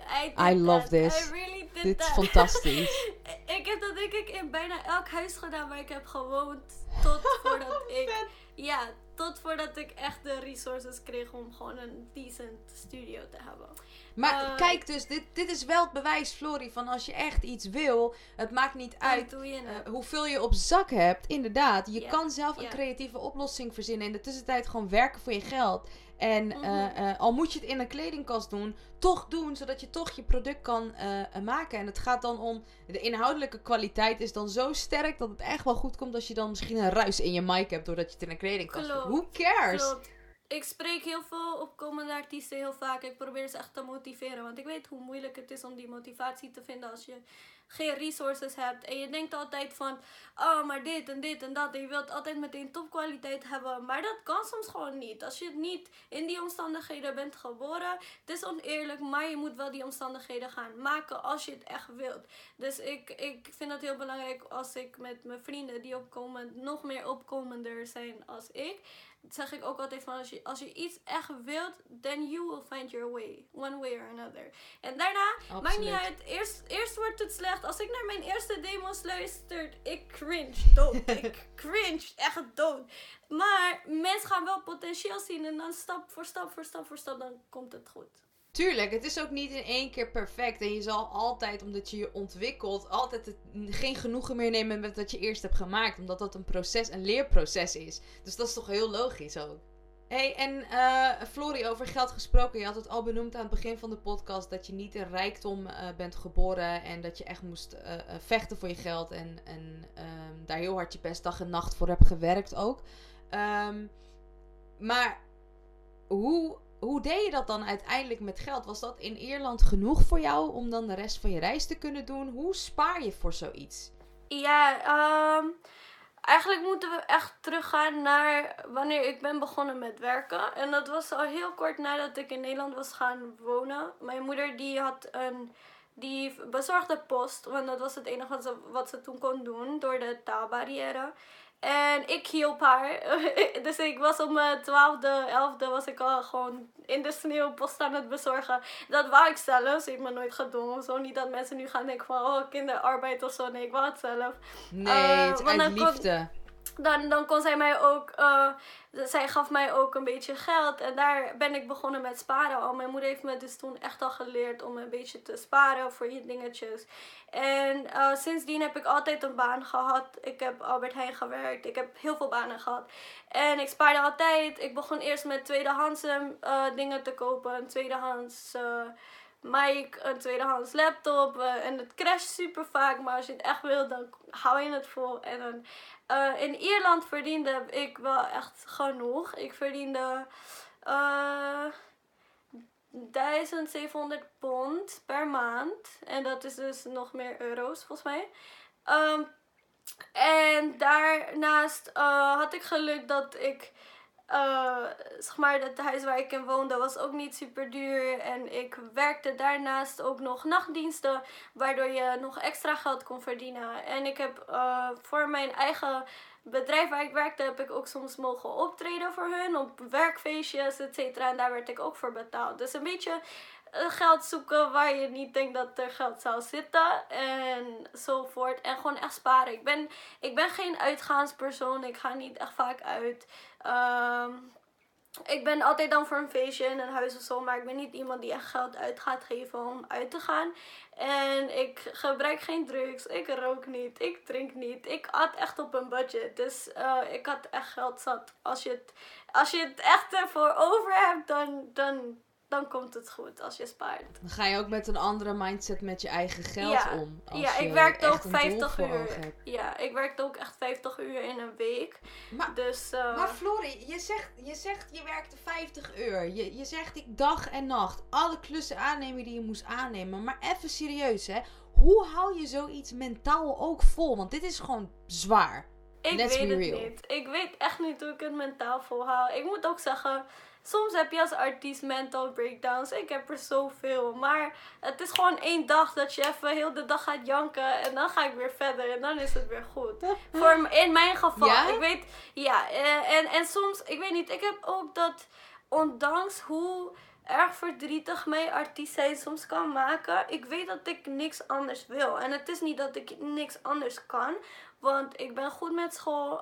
I love this. I really did Dit is that. fantastisch. Ik heb dat denk ik in bijna elk huis gedaan waar ik heb gewoond. Tot voordat ik... Ja, tot voordat ik echt de resources kreeg om gewoon een decent studio te hebben. Maar kijk dus, dit is wel het bewijs, Florie, van als je echt iets wil, het maakt niet uit doe je het. hoeveel je op zak hebt. Inderdaad, je Ja, kan zelf een ja. creatieve oplossing verzinnen. In de tussentijd gewoon werken voor je geld. En al moet je het in een kledingkast doen, toch doen, zodat je toch je product kan maken. En het gaat dan om, de inhoudelijke kwaliteit is dan zo sterk dat het echt wel goed komt als je dan misschien een ruis in je mic hebt doordat je het in een kledingkast doet. Who cares? Klopt. Ik spreek heel veel opkomende artiesten heel vaak. Ik probeer ze echt te motiveren. Want ik weet hoe moeilijk het is om die motivatie te vinden als je geen resources hebt. En je denkt altijd van, oh, maar dit en dit en dat. En je wilt altijd meteen topkwaliteit hebben. Maar dat kan soms gewoon niet. Als je niet in die omstandigheden bent geboren. Het is oneerlijk, maar je moet wel die omstandigheden gaan maken als je het echt wilt. Dus ik vind het heel belangrijk als ik met mijn vrienden die nog meer opkomender zijn als ik. Zeg ik ook altijd van, als je iets echt wilt, then you will find your way. One way or another. En daarna, maakt niet uit, eerst wordt het slecht. Als ik naar mijn eerste demo's luister, ik cringe dood. Ik cringe echt dood. Maar mensen gaan wel potentieel zien en dan stap voor stap, dan komt het goed. Tuurlijk, het is ook niet in één keer perfect. En je zal altijd, omdat je je ontwikkelt, altijd geen genoegen meer nemen met wat je eerst hebt gemaakt. Omdat dat een leerproces is. Dus dat is toch heel logisch ook. Hey, en Florie, over geld gesproken. Je had het al benoemd aan het begin van de podcast. Dat je niet in rijkdom bent geboren. En dat je echt moest vechten voor je geld. En daar heel hard je best dag en nacht voor hebt gewerkt ook. Maar hoe deed je dat dan uiteindelijk met geld? Was dat in Ierland genoeg voor jou om dan de rest van je reis te kunnen doen? Hoe spaar je voor zoiets? Ja, eigenlijk moeten we echt teruggaan naar wanneer ik ben begonnen met werken. En dat was al heel kort nadat ik in Nederland was gaan wonen. Mijn moeder die bezorgde post, want dat was het enige wat ze toen kon doen door de taalbarrière. En ik hielp haar. Dus ik was om mijn 12e, 11e was ik al gewoon in de sneeuw post aan het bezorgen. Dat wou ik zelf. Ze heeft me nooit gedwongen. Zo niet dat mensen nu gaan denken van, oh, kinderarbeid of zo. Nee, ik wou het zelf. Nee, het is uit liefde. dan kon zij mij ook, zij gaf mij ook een beetje geld. En daar ben ik begonnen met sparen al. Mijn moeder heeft me dus toen echt al geleerd om een beetje te sparen voor je dingetjes. En sindsdien heb ik altijd een baan gehad. Ik heb Albert Heijn gewerkt. Ik heb heel veel banen gehad. En ik spaarde altijd. Ik begon eerst met tweedehands dingen te kopen. Een tweedehands mic, een tweedehands laptop. En het crasht super vaak. Maar als je het echt wil, dan hou je het vol. En dan... in Ierland verdiende ik wel echt genoeg. Ik verdiende 1700 pond per maand. En dat is dus nog meer euro's volgens mij. En daarnaast had ik geluk dat ik... zeg maar, het huis waar ik in woonde was ook niet super duur. En ik werkte daarnaast ook nog nachtdiensten, waardoor je nog extra geld kon verdienen. En ik heb voor mijn eigen bedrijf waar ik werkte, heb ik ook soms mogen optreden voor hun. Op werkfeestjes, et cetera. En daar werd ik ook voor betaald. Dus een beetje geld zoeken waar je niet denkt dat er geld zou zitten. En zo voort. En gewoon echt sparen. Ik ben geen uitgaanspersoon. Ik ga niet echt vaak uit. Ik ben altijd dan voor een feestje in een huis of zo. Maar ik ben niet iemand die echt geld uit gaat geven om uit te gaan. En ik gebruik geen drugs. Ik rook niet. Ik drink niet. Ik at echt op een budget. Dus ik had echt geld zat. Als je het echt ervoor over hebt, dan komt het goed als je spaart. Dan ga je ook met een andere mindset met je eigen geld om. Ja, ik werkte ook 50 uur. Ja, ik werkte ook echt 50 uur in een week. Maar Florie, je zegt je werkte 50 uur. Je zegt ik dag en nacht alle klussen aannemen die je moest aannemen. Maar even serieus, hè. Hoe hou je zoiets mentaal ook vol? Want dit is gewoon zwaar. Ik weet het niet. Ik weet echt niet hoe ik het mentaal volhoud. Ik moet ook zeggen... Soms heb je als artiest mental breakdowns. Ik heb er zoveel. Maar het is gewoon 1 dag dat je even heel de dag gaat janken. En dan ga ik weer verder. En dan is het weer goed. In mijn geval. Ja? Ik weet... Ja. En soms... Ik weet niet. Ik heb ook dat... Ondanks hoe erg verdrietig mij artiest zijn soms kan maken. Ik weet dat ik niks anders wil. En het is niet dat ik niks anders kan. Want ik ben goed met school.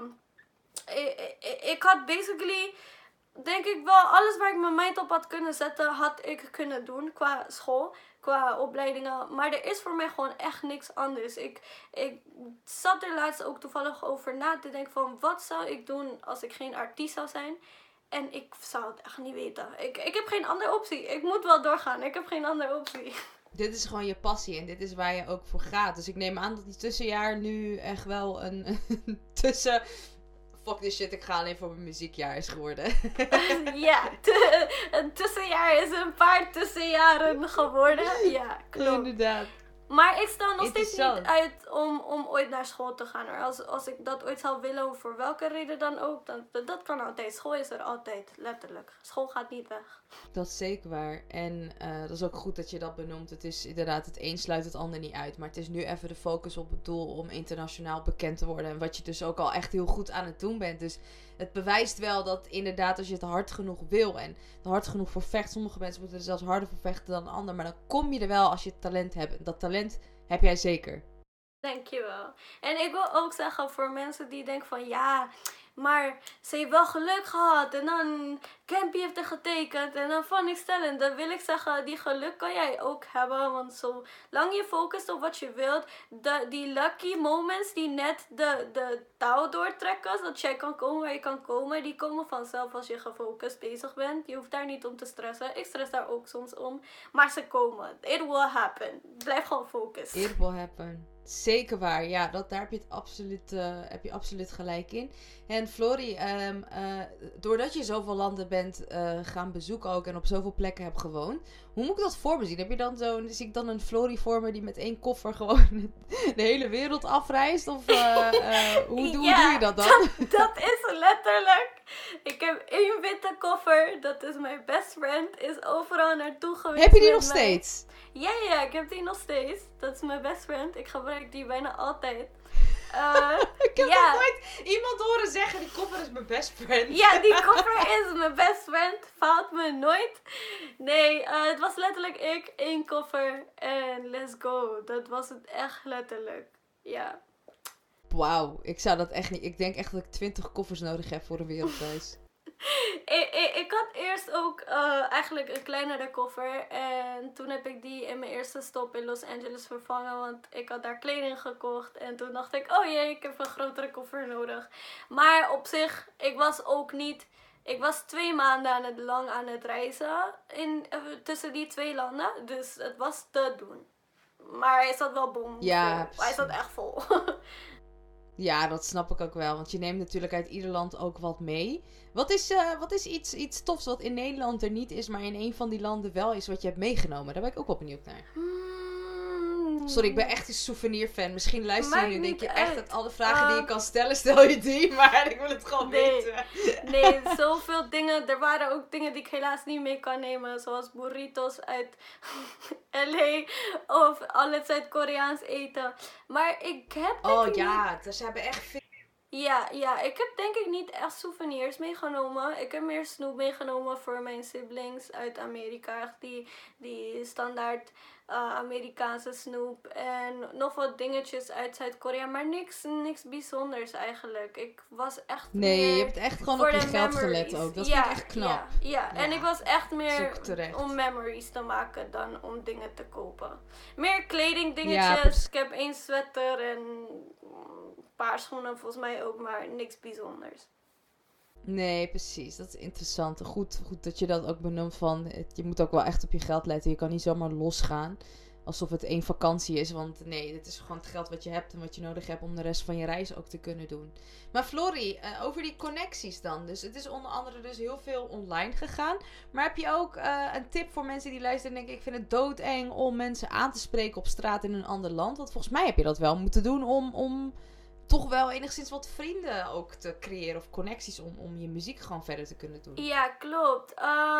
Ik had basically... Denk ik wel, alles waar ik mijn mind op had kunnen zetten, had ik kunnen doen qua school, qua opleidingen. Maar er is voor mij gewoon echt niks anders. Ik zat er laatst ook toevallig over na te denken van, wat zou ik doen als ik geen artiest zou zijn? En ik zou het echt niet weten. Ik heb geen andere optie. Ik moet wel doorgaan. Ik heb geen andere optie. Dit is gewoon je passie en dit is waar je ook voor gaat. Dus ik neem aan dat die tussenjaar nu echt wel een tussen... Fuck this shit, ik ga alleen voor mijn muziekjaar is geworden. Ja, een tussenjaar is een paar tussenjaren geworden. Ja, klopt. Inderdaad. Maar ik stel nog steeds niet uit om ooit naar school te gaan. Als ik dat ooit zou willen, voor welke reden dan ook, dat kan altijd. School is er altijd, letterlijk. School gaat niet weg. Dat is zeker waar. En dat is ook goed dat je dat benoemt. Het is inderdaad, het een sluit het ander niet uit. Maar het is nu even de focus op het doel om internationaal bekend te worden. En wat je dus ook al echt heel goed aan het doen bent. Dus het bewijst wel dat inderdaad als je het hard genoeg wil en er hard genoeg voor vecht. Sommige mensen moeten er zelfs harder voor vechten dan een ander. Maar dan kom je er wel als je het talent hebt. En dat talent heb jij zeker. Dankjewel. En ik wil ook zeggen voor mensen die denken van ja, maar ze heeft wel geluk gehad. En dan Campy heeft er getekend. En dan van ik stellen. Dan wil ik zeggen, die geluk kan jij ook hebben. Want zolang je focust op wat je wilt. Die lucky moments die net de touw doortrekken. Zodat jij kan komen waar je kan komen. Die komen vanzelf als je gefocust bezig bent. Je hoeft daar niet om te stressen. Ik stress daar ook soms om. Maar ze komen. It will happen. Blijf gewoon focus. It will happen. Zeker waar. Ja, daar heb je absoluut gelijk in. En Florie, doordat je zoveel landen bent gaan bezoeken ook en op zoveel plekken hebt gewoond, hoe moet ik dat voor me zien? Heb je dan zie ik dan een Florie voor me die met 1 koffer gewoon de hele wereld afreist? Of hoe doe je dat dan? Dat is letterlijk. Ik heb 1 witte koffer. Dat is mijn best friend. Is overal naartoe geweest. Heb je die nog steeds? Ja, ik heb die nog steeds. Dat is mijn best friend. Ik gebruik die bijna altijd. Ik heb nog nooit iemand horen zeggen, die koffer is mijn best friend. Ja, die koffer is mijn best friend. Fout me nooit. Nee, het was letterlijk ik, 1 koffer en let's go. Dat was het echt letterlijk. Ja. Wauw, ik zou dat echt niet... Ik denk echt dat ik 20 koffers nodig heb voor een wereldreis. Ik had eerst ook eigenlijk een kleinere koffer. En toen heb ik die in mijn eerste stop in Los Angeles vervangen. Want ik had daar kleding gekocht. En toen dacht ik, oh jee, ik heb een grotere koffer nodig. Maar op zich, ik was ook niet... Ik was 2 maanden lang aan het reizen tussen die 2 landen. Dus het was te doen. Maar hij zat wel bomvol. Ja, Hij zat echt vol. Ja, dat snap ik ook wel. Want je neemt natuurlijk uit ieder land ook wat mee. Wat is iets tofs wat in Nederland er niet is, maar in een van die landen wel is wat je hebt meegenomen? Daar ben ik ook wel benieuwd naar. Sorry, ik ben echt een souvenirfan. Misschien luister je nu en denk je echt dat alle vragen die je kan stellen, stel je die. Maar ik wil het gewoon weten. Nee, zoveel dingen. Er waren ook dingen die ik helaas niet mee kan nemen. Zoals burritos uit LA. Of al het Zuid-Koreaans eten. Maar ik heb ze hebben echt veel. Ja, ik heb denk ik niet echt souvenirs meegenomen. Ik heb meer snoep meegenomen voor mijn siblings uit Amerika. Echt die standaard Amerikaanse snoep. En nog wat dingetjes uit Zuid-Korea. Maar niks bijzonders eigenlijk. Ik was echt je hebt echt gewoon op je geld gelet ook. Dat vind ik echt knap. Ja, en ik was echt meer om memories te maken dan om dingen te kopen. Meer kledingdingetjes. Ja, ik heb 1 sweater en... paar schoenen volgens mij ook, maar niks bijzonders. Nee, precies. Dat is interessant. Goed dat je dat ook benoemt van... Je moet ook wel echt op je geld letten. Je kan niet zomaar losgaan. Alsof het 1 vakantie is. Want nee, dit is gewoon het geld wat je hebt en wat je nodig hebt om de rest van je reis ook te kunnen doen. Maar Florie, over die connecties dan. Dus het is onder andere dus heel veel online gegaan. Maar heb je ook een tip voor mensen die luisteren en denken... Ik vind het doodeng om mensen aan te spreken op straat in een ander land. Want volgens mij heb je dat wel moeten doen om toch wel enigszins wat vrienden ook te creëren. Of connecties om je muziek gewoon verder te kunnen doen. Ja, klopt.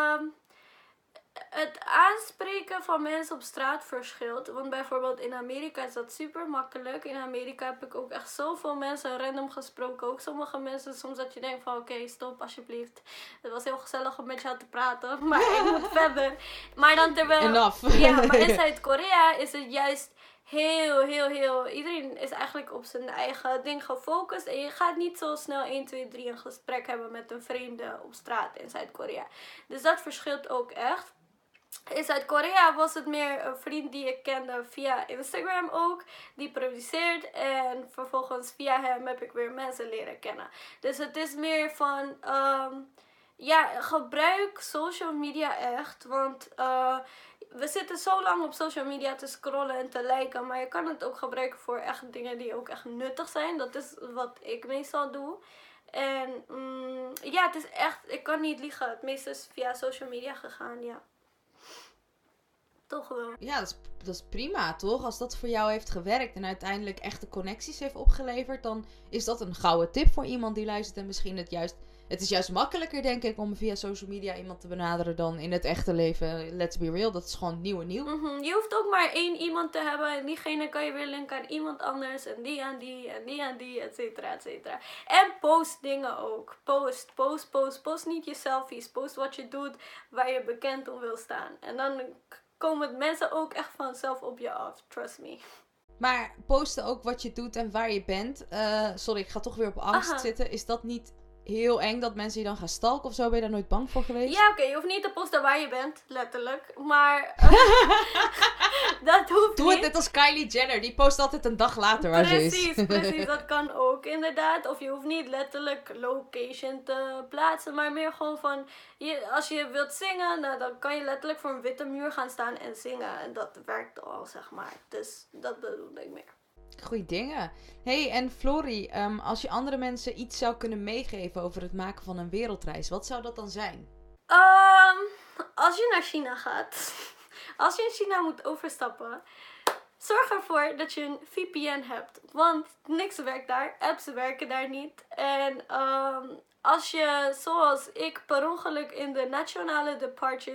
Het aanspreken van mensen op straat verschilt. Want bijvoorbeeld in Amerika is dat super makkelijk. In Amerika heb ik ook echt zoveel mensen random gesproken. Ook sommige mensen soms dat je denkt van oké, stop alsjeblieft. Het was heel gezellig om met jou te praten. Maar ik moet verder. Maar dan terwijl... Enough. Ja, maar in Zuid-Korea is het juist... Heel... Iedereen is eigenlijk op zijn eigen ding gefocust. En je gaat niet zo snel 1, 2, 3 een gesprek hebben met een vreemde op straat in Zuid-Korea. Dus dat verschilt ook echt. In Zuid-Korea was het meer een vriend die ik kende via Instagram ook. Die produceert. En vervolgens via hem heb ik weer mensen leren kennen. Dus het is meer van... gebruik social media echt. Want... we zitten zo lang op social media te scrollen en te liken. Maar je kan het ook gebruiken voor echt dingen die ook echt nuttig zijn. Dat is wat ik meestal doe. En het is echt... Ik kan niet liegen. Het meeste is via social media gegaan, ja. Toch wel. Ja, dat is prima, toch? Als dat voor jou heeft gewerkt en uiteindelijk echte connecties heeft opgeleverd... dan is dat een gouden tip voor iemand die luistert en misschien het is juist makkelijker, denk ik, om via social media iemand te benaderen dan in het echte leven. Let's be real, dat is gewoon nieuw. Je hoeft ook maar 1 iemand te hebben. En diegene kan je weer linken aan iemand anders. En die aan die, en die aan die, et cetera, et cetera. En post dingen ook. Post niet je selfies. Post wat je doet, waar je bekend om wil staan. En dan komen mensen ook echt vanzelf op je af. Trust me. Maar posten ook wat je doet en waar je bent. Sorry, ik ga toch weer op angst zitten. Is dat niet... heel eng dat mensen je dan gaan stalken of zo? Ben je daar nooit bang voor geweest? Ja, oké. Je hoeft niet te posten waar je bent, letterlijk. Maar dat hoeft niet. Doe het net als Kylie Jenner. Die post altijd een dag later waar ze is. Precies. Dat kan ook inderdaad. Of je hoeft niet letterlijk location te plaatsen. Maar meer gewoon van... als je wilt zingen, nou, dan kan je letterlijk voor een witte muur gaan staan en zingen. En dat werkt al, zeg maar. Dus dat bedoel ik meer. Goeie dingen. Hey, en Florie, als je andere mensen iets zou kunnen meegeven over het maken van een wereldreis, wat zou dat dan zijn? Als je naar China gaat, als je in China moet overstappen, zorg ervoor dat je een VPN hebt. Want niks werkt daar, apps werken daar niet. En als je, zoals ik, per ongeluk in de nationale departures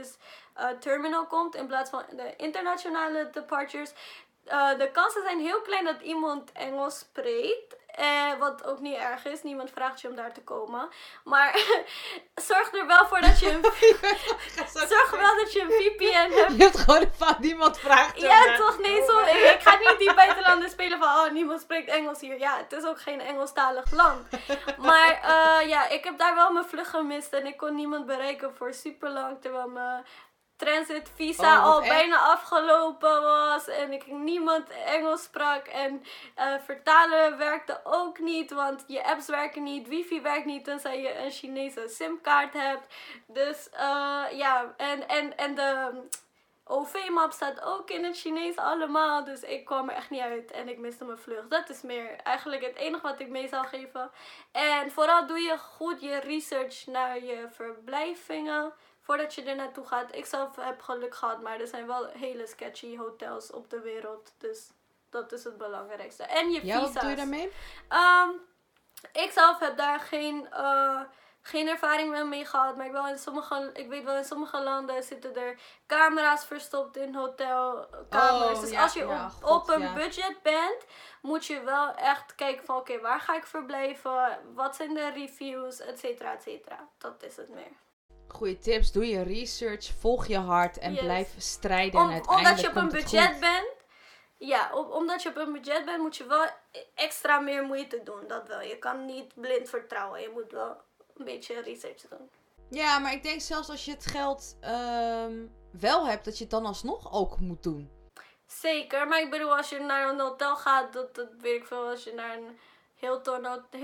terminal komt in plaats van de internationale departures. De kansen zijn heel klein dat iemand Engels spreekt. Wat ook niet erg is. Niemand vraagt je om daar te komen. Maar zorg er wel voor dat je zorg wel dat je een VPN hebt. Je hebt gewoon van niemand vraagt. Ja, toch? Nee, zo. Ik ga niet die buitenlanders spelen van niemand spreekt Engels hier. Ja, het is ook geen Engelstalig land. Maar ik heb daar wel mijn vlucht gemist. En ik kon niemand bereiken voor super lang. Terwijl mijn transit visa al bijna afgelopen was. En ik niemand Engels sprak. En vertalen werkte ook niet. Want je apps werken niet. Wifi werkt niet. Tenzij je een Chinese simkaart hebt. Dus en de OV-map staat ook in het Chinees allemaal. Dus ik kwam er echt niet uit. En ik miste mijn vlucht. Dat is meer eigenlijk het enige wat ik mee zou geven. En vooral doe je goed je research naar je verblijvingen. Voordat je er naartoe gaat. Ik zelf heb geluk gehad. Maar er zijn wel hele sketchy hotels op de wereld. Dus dat is het belangrijkste. En je visa's. Ja, wat doe je daarmee? Ik zelf heb daar geen ervaring mee gehad. Maar ik weet wel in sommige landen zitten er camera's verstopt in hotelkamers. Dus als je op een budget bent, moet je wel echt kijken van oké, waar ga ik verblijven? Wat zijn de reviews? Etcetera, etcetera. Dat is het meer. Goeie tips. Doe je research. Volg je hart. En blijf strijden. En uiteindelijk omdat je op een komt het budget goed. bent. Ja, omdat je op een budget bent, moet je wel extra meer moeite doen. Dat wel. Je kan niet blind vertrouwen. Je moet wel een beetje research doen. Ja, maar ik denk zelfs als je het geld wel hebt, dat je het dan alsnog ook moet doen. Zeker, maar ik bedoel, als je naar een hotel gaat, dat weet ik veel. Als je naar een Hilton.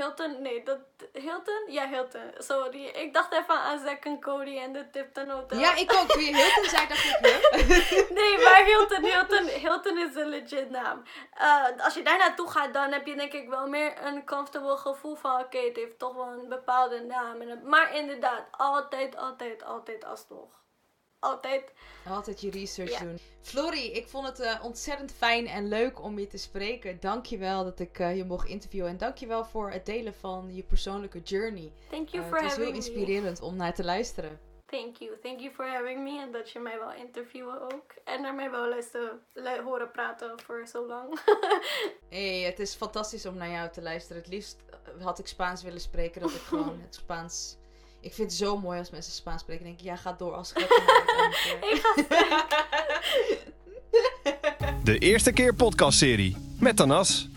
Ja, Hilton. Sorry, ik dacht even aan Zack & Cody en de Tipton Hotel. Ja, ik ook. Toen je Hilton zei, dacht ik, huh? Nee, maar Hilton is een legit naam. Als je daar naartoe gaat, dan heb je denk ik wel meer een comfortable gevoel van oké, het heeft toch wel een bepaalde naam. Maar inderdaad, altijd alsnog. Altijd je research doen. Florie, ik vond het ontzettend fijn en leuk om je te spreken. Dankjewel dat ik je mocht interviewen. En dankjewel voor het delen van je persoonlijke journey. Thank you for having me. Het was heel inspirerend om naar te luisteren. Thank you for having me. En dat je mij wel interviewen ook. En naar mij wel horen praten voor zo lang. Hey, het is fantastisch om naar jou te luisteren. Het liefst had ik Spaans willen spreken. Dat ik gewoon het Spaans... Ik vind het zo mooi als mensen Spaans spreken. Dan denk ik, ja, ga door als gek. Ik ga De eerste keer podcastserie met Tanas.